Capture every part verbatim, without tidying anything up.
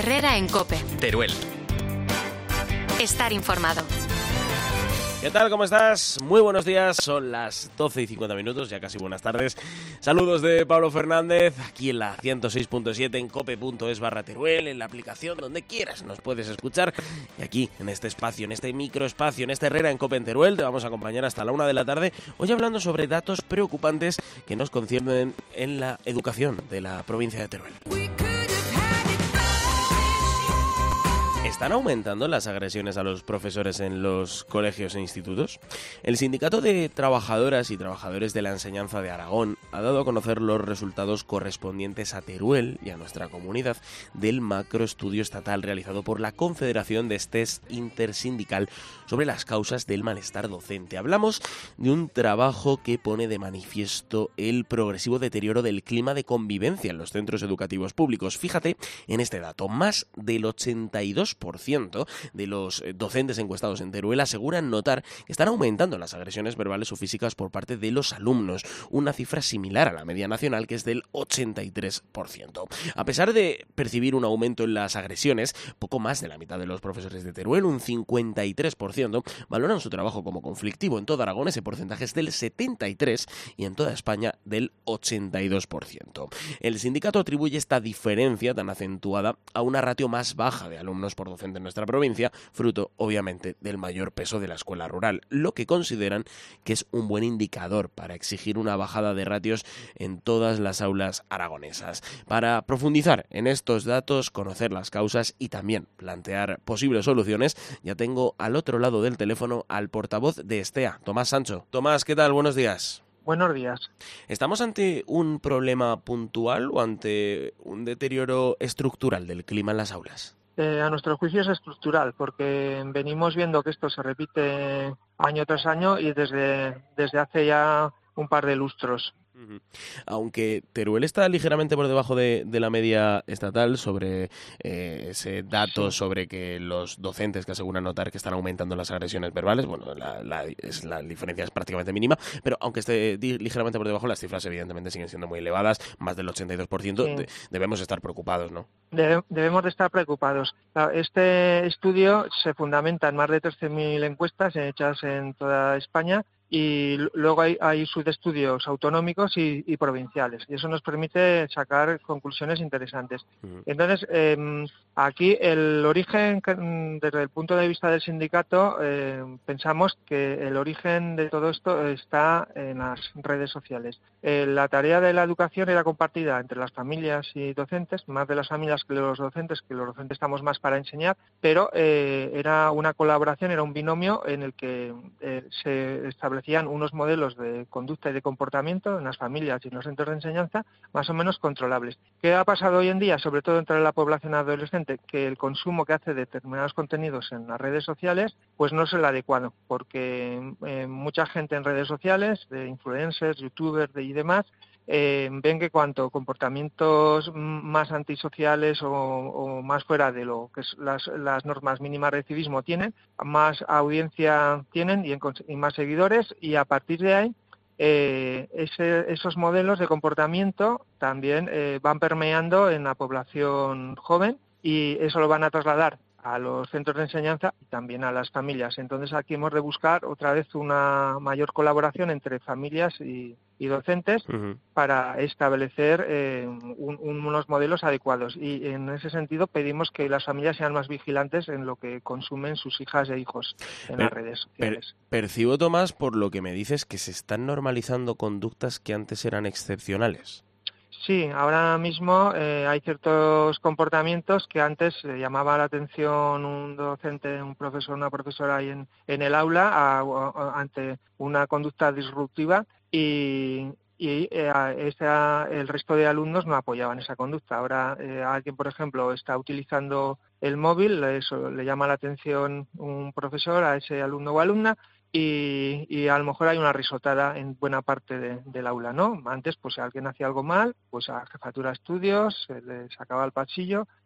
Herrera en COPE. Teruel. Estar informado. ¿Qué tal? ¿Cómo estás? Muy buenos días, son las doce y cincuenta minutos, ya casi buenas tardes. Saludos de Pablo Fernández, aquí en la ciento seis punto siete en cope punto es barra Teruel, en la aplicación, donde quieras nos puedes escuchar. Y aquí, en este espacio, en este microespacio, en este Herrera en COPE en Teruel, te vamos a acompañar hasta la una de la tarde, hoy hablando sobre datos preocupantes que nos conciernen en la educación de la provincia de Teruel. ¿Están aumentando las agresiones a los profesores en los colegios e institutos? El Sindicato de Trabajadoras y Trabajadores de la Enseñanza de Aragón ha dado a conocer los resultados correspondientes a Teruel y a nuestra comunidad del macroestudio estatal realizado por la Confederación de Estés Intersindical sobre las causas del malestar docente. Hablamos de un trabajo que pone de manifiesto el progresivo deterioro del clima de convivencia en los centros educativos públicos. Fíjate en este dato, más del ochenta y dos por ciento de los docentes encuestados en Teruel aseguran notar que están aumentando las agresiones verbales o físicas por parte de los alumnos, una cifra similar a la media nacional, que es del ochenta y tres por ciento. A pesar de percibir un aumento en las agresiones, poco más de la mitad de los profesores de Teruel, un cincuenta y tres por ciento, valoran su trabajo como conflictivo. En toda Aragón ese porcentaje es del setenta y tres por ciento y en toda España del ochenta y dos por ciento. El sindicato atribuye esta diferencia tan acentuada a una ratio más baja de alumnos por docente en nuestra provincia, fruto obviamente del mayor peso de la escuela rural, lo que consideran que es un buen indicador para exigir una bajada de ratios en todas las aulas aragonesas. Para profundizar en estos datos, conocer las causas y también plantear posibles soluciones, ya tengo al otro lado del teléfono al portavoz de Estea, Tomás Sancho. Tomás, ¿qué tal? Buenos días. Buenos días. ¿Estamos ante un problema puntual o ante un deterioro estructural del clima en las aulas? Eh, a nuestro juicio es estructural, porque venimos viendo que esto se repite año tras año y desde, desde hace ya un par de lustros. Uh-huh. Aunque Teruel está ligeramente por debajo de, de la media estatal sobre eh, ese dato sí. sobre que los docentes que aseguran notar que están aumentando las agresiones verbales, bueno, la, la, es, la diferencia es prácticamente mínima, pero aunque esté di- ligeramente por debajo, las cifras evidentemente siguen siendo muy elevadas, más del ochenta y dos por ciento, sí. de, debemos estar preocupados, ¿no? Debe, debemos de estar preocupados. Este estudio se fundamenta en más de trece mil encuestas hechas en toda España, y luego hay, hay subestudios autonómicos y, y provinciales, y eso nos permite sacar conclusiones interesantes. Uh-huh. Entonces, eh, aquí el origen, desde el punto de vista del sindicato, eh, pensamos que el origen de todo esto está en las redes sociales. Eh, la tarea de la educación era compartida entre las familias y docentes, más de las familias que los docentes, que los docentes estamos más para enseñar, pero eh, era una colaboración, era un binomio en el que eh, se establecía unos modelos de conducta y de comportamiento en las familias y en los centros de enseñanza más o menos controlables. ¿Qué ha pasado hoy en día, sobre todo entre la población adolescente? Que el consumo que hace de determinados contenidos en las redes sociales pues no es el adecuado, porque eh, mucha gente en redes sociales, de influencers, youtubers de, y demás, Eh, ven que cuanto comportamientos más antisociales o, o más fuera de lo que es las, las normas mínimas de civismo tienen, más audiencia tienen y, en, y más seguidores, y a partir de ahí eh, ese, esos modelos de comportamiento también eh, van permeando en la población joven y eso lo van a trasladar a los centros de enseñanza y también a las familias. Entonces aquí hemos de buscar otra vez una mayor colaboración entre familias y, y docentes uh-huh. para establecer eh, un, unos modelos adecuados, y en ese sentido pedimos que las familias sean más vigilantes en lo que consumen sus hijas e hijos en per, las redes sociales. Per, percibo, Tomás, por lo que me dices, que se están normalizando conductas que antes eran excepcionales. Sí, ahora mismo eh, hay ciertos comportamientos que antes eh, llamaba la atención un docente, un profesor, una profesora ahí en, en el aula a, a, ante una conducta disruptiva y, y eh, esa, el resto de alumnos no apoyaban esa conducta. Ahora eh, alguien, por ejemplo, está utilizando el móvil, eso le llama la atención un profesor a ese alumno o alumna, Y, y a lo mejor hay una risotada en buena parte de, del aula, ¿no? Antes, pues si alguien hacía algo mal, pues a jefatura de estudios se le sacaba al pasillo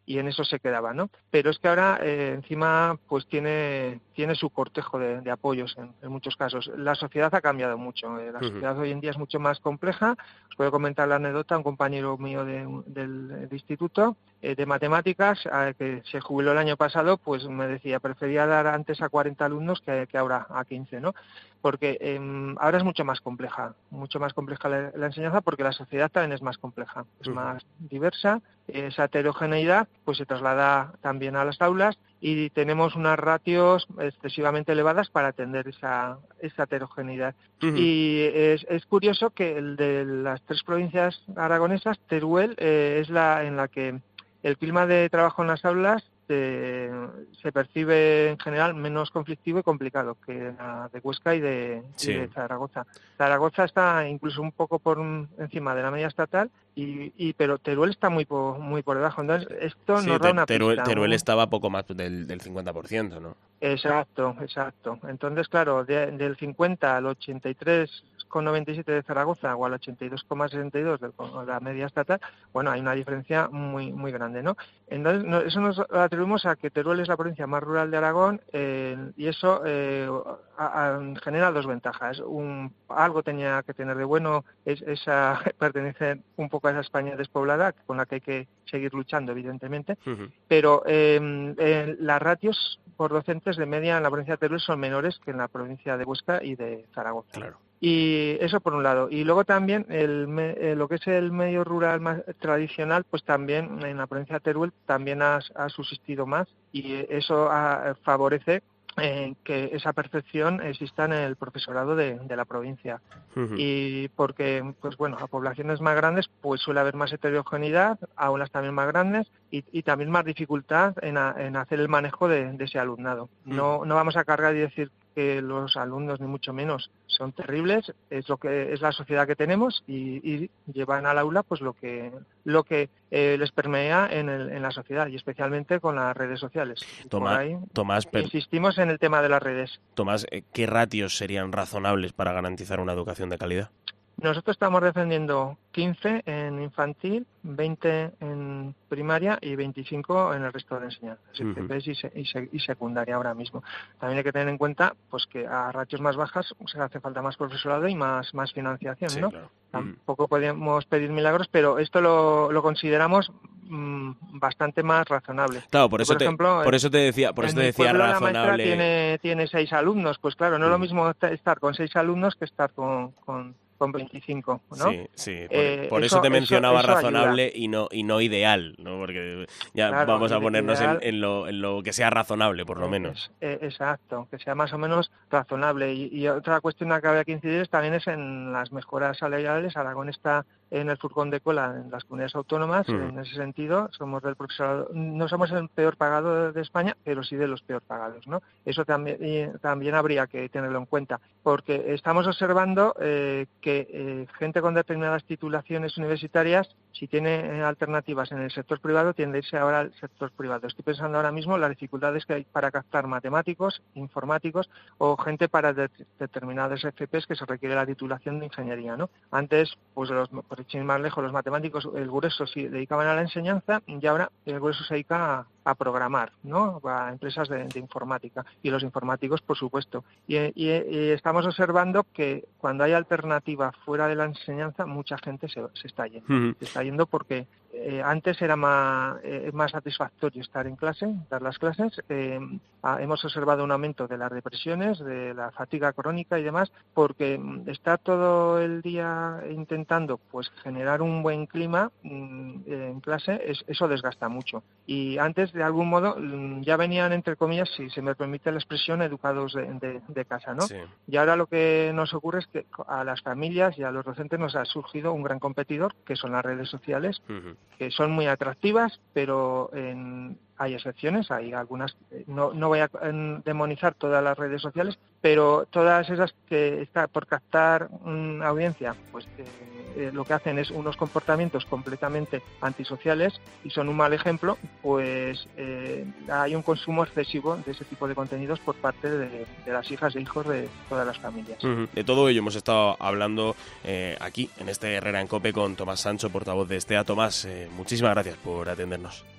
y en eso se quedaba, ¿no? Pero es que ahora eh, encima pues tiene tiene su cortejo de, de apoyos en, en muchos casos. La sociedad ha cambiado mucho, eh, la sociedad uh-huh. hoy en día es mucho más compleja. Os puedo comentar la anécdota, un compañero mío de, del, del instituto eh, de matemáticas eh, que se jubiló el año pasado, pues me decía, prefería dar antes a cuarenta alumnos que, que ahora a quince, ¿no? Porque eh, ahora es mucho más compleja, mucho más compleja la, la enseñanza porque la sociedad también es más compleja, es uh-huh. más diversa, esa heterogeneidad pues se traslada también a las aulas y tenemos unas ratios excesivamente elevadas para atender esa, esa heterogeneidad. Uh-huh. Y es, es curioso que el de las tres provincias aragonesas, Teruel eh, es la en la que el clima de trabajo en las aulas Se, se percibe en general menos conflictivo y complicado que la de Huesca y de, sí. y de Zaragoza. Zaragoza está incluso un poco por encima de la media estatal, y, y pero Teruel está muy por, muy por debajo. Entonces, esto sí, nos da una Teruel, pista. Teruel ¿no? estaba poco más del, del cincuenta por ciento, ¿no? Exacto, exacto. Entonces, claro, de, del cincuenta al ochenta y tres coma noventa y siete de Zaragoza o al ochenta y dos coma sesenta y dos de la media estatal, bueno, hay una diferencia muy muy grande, ¿no? Entonces, no, eso nos atribuimos a que Teruel es la provincia más rural de Aragón eh, y eso eh, a, a, genera dos ventajas. Un, algo tenía que tener de bueno, es esa pertenece un poco a esa España despoblada con la que hay que seguir luchando, evidentemente, uh-huh. pero eh, eh, las ratios por docentes de media en la provincia de Teruel son menores que en la provincia de Huesca y de Zaragoza. Claro. Y eso por un lado. Y luego también el, eh, lo que es el medio rural más tradicional, pues también en la provincia de Teruel también ha, ha subsistido más y eso ha, favorece eh, que esa percepción exista en el profesorado de, de la provincia. Uh-huh. Y porque, pues bueno, a poblaciones más grandes pues suele haber más heterogeneidad, aulas también más grandes y, y también más dificultad en, a, en hacer el manejo de, de ese alumnado. Uh-huh. No, no vamos a cargar y decir que los alumnos, ni mucho menos, son terribles, es lo que es la sociedad que tenemos y, y llevan al aula pues lo que lo que eh, les permea en, el, en la sociedad y especialmente con las redes sociales. Tomás, Por ahí, Tomás per... insistimos en el tema de las redes. Tomás, ¿qué ratios serían razonables para garantizar una educación de calidad? Nosotros estamos defendiendo quince en infantil, veinte en primaria y veinticinco en el resto de enseñanzas, uh-huh. F P y, y, y secundaria ahora mismo. También hay que tener en cuenta pues que a ratios más bajas se hace falta más profesorado y más más financiación, sí, ¿no? Claro. Tampoco uh-huh. podemos pedir milagros, pero esto lo, lo consideramos mmm, bastante más razonable. Claro, por eso, por te, ejemplo, por eso te decía, por eso te decía pueblo, razonable. La maestra tiene, tiene seis alumnos, pues claro, no es uh-huh. lo mismo estar con seis alumnos que estar con... con con veinticinco, ¿no? Sí, sí, por, eh, por eso, eso te mencionaba eso, eso razonable ayuda. y no y no ideal, ¿no? Porque ya claro, vamos a ponernos ideal, en, en, lo, en lo que sea razonable, por lo eh, menos. Eh, exacto, que sea más o menos razonable. Y, y otra cuestión que habría que incidir también es en las mejoras salariales. Aragón está en el furgón de cola en las comunidades autónomas, uh-huh. en ese sentido, somos del profesorado, no somos el peor pagado de España, pero sí de los peor pagados, ¿no? Eso también, y también habría que tenerlo en cuenta, porque estamos observando eh, que eh, gente con determinadas titulaciones universitarias, si tiene eh, alternativas en el sector privado, tiende a irse ahora al sector privado. Estoy pensando ahora mismo en las dificultades que hay para captar matemáticos, informáticos o gente para de- determinados F Pes que se requiere la titulación de ingeniería, ¿no? Antes, pues los por ir más lejos, los matemáticos, el grueso se dedicaban a la enseñanza y ahora el grueso se dedica a, a programar, ¿no? A empresas de, de informática y los informáticos, por supuesto. Y, y, y estamos observando que cuando hay alternativa fuera de la enseñanza, mucha gente se, se está yendo. Uh-huh. Se está yendo porque eh, antes era más, eh, más satisfactorio estar en clase, dar las clases. Eh, ah, hemos observado un aumento de las depresiones, de la fatiga crónica y demás, porque estar todo el día intentando pues generar un buen clima mmm, en clase, es, eso desgasta mucho. Y antes, de algún modo, ya venían, entre comillas, si se me permite la expresión, educados de, de, de casa, ¿no? Sí. Y ahora lo que nos ocurre es que a las familias y a los docentes nos ha surgido un gran competidor, que son las redes sociales, uh-huh. que son muy atractivas, pero en... hay excepciones, hay algunas, no, no voy a demonizar todas las redes sociales, pero todas esas que está por captar una audiencia, pues eh, eh, lo que hacen es unos comportamientos completamente antisociales y son un mal ejemplo, pues eh, hay un consumo excesivo de ese tipo de contenidos por parte de, de las hijas e hijos de todas las familias. Uh-huh. De todo ello hemos estado hablando eh, aquí, en este Herrera en COPE, con Tomás Sancho, portavoz de Estea. Tomás, eh, muchísimas gracias por atendernos.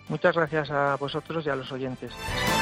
Muchas gracias a vosotros y a los oyentes.